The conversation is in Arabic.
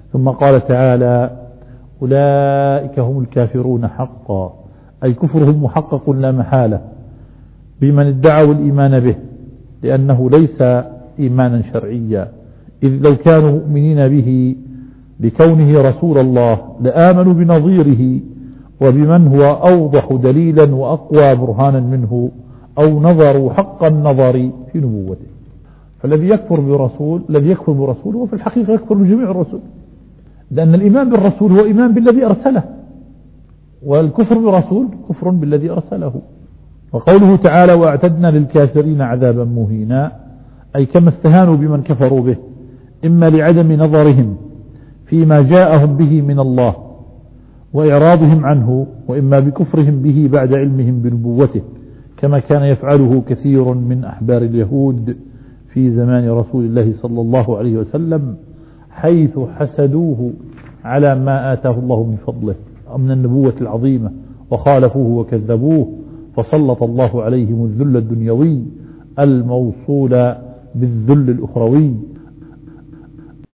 ثم قال تعالى: أولئك هم الكافرون حقا، أي كفرهم محقق لا محالة بمن ادعوا الإيمان به، لأنه ليس إيمانا شرعيا، إذ لو كانوا مؤمنين به لكونه رسول الله لآمنوا بنظيره وبمن هو أوضح دليلا وأقوى برهانا منه، أو نظروا حق النظر في نبوته. فالذي يكفر برسول هو في الحقيقة يكفر بجميع الرسل، لأن الإيمان بالرسول هو إيمان بالذي أرسله، والكفر برسول كفر بالذي أرسله. وقوله تعالى: وأعتدنا للكافرين عذابا مهينا، أي كما استهانوا بمن كفروا به، إما لعدم نظرهم فيما جاءهم به من الله وإعراضهم عنه، وإما بكفرهم به بعد علمهم بنبوته، كما كان يفعله كثير من أحبار اليهود في زمان رسول الله صلى الله عليه وسلم، حيث حسدوه على ما آتاه الله من فضله من النبوة العظيمة، وخالفوه وكذبوه، فسلط الله عليهم الذل الدنيوي الموصول بالذل الأخروي،